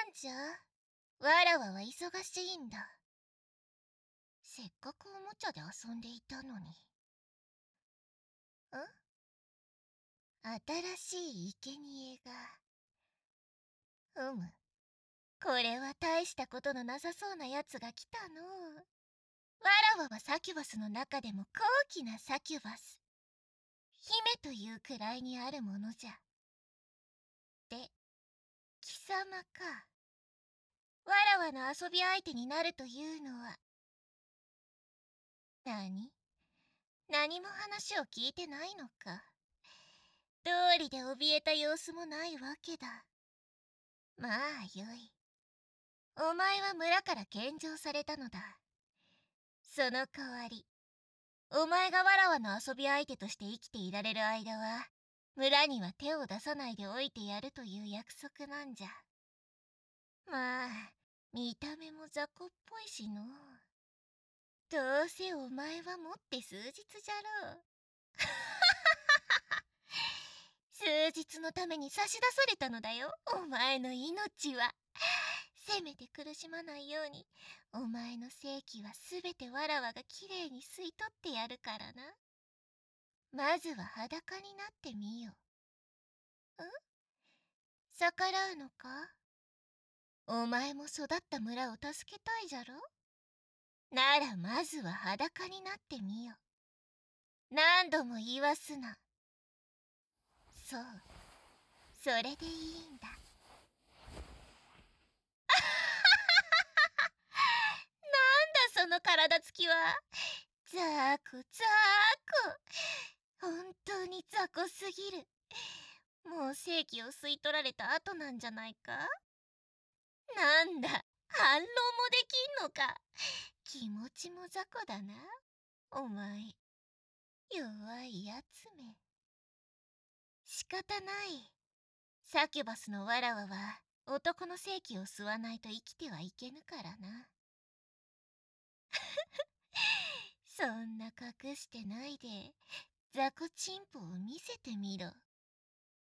じゃわらわは忙しいんだ。せっかくおもちゃで遊んでいたのに。新しい生贄が。これは大したことのなさそうなやつが来たのう。わらわはサキュバスの中でも高貴なサキュバス。姫というくらいにあるものじゃ。で、貴様か。わらわの遊び相手になるというのは。何も話を聞いてないのか。道理で怯えた様子もないわけだ。まあよい。お前は村から献上されたのだ。その代わり、お前がわらわの遊び相手として生きていられる間は、村には手を出さないでおいてやるという約束なんじゃ。まあ、見た目も雑魚っぽいしの。どうせお前はもって数日じゃろう。数日のために差し出されたのだよ、お前の命は。せめて苦しまないように、お前の正気はすべてわらわがきれいに吸い取ってやるからな。まずは裸になってみよ。逆らうのか？お前も育った村を助けたいじゃろ？ならまずは裸になってみよ。何度も言わすな。そう、それでいいんだ。なんだその体つきは。ザーコザーコ。本当に雑魚すぎる。もう正気を吸い取られた後なんじゃないか？なんだ、反論もできんのか。気持ちも雑魚だな、お前。弱いやつめ。仕方ない。サキュバスのわらわは男の正気を吸わないと生きてはいけぬからな。そんな隠してないで雑魚チンポを見せてみろ。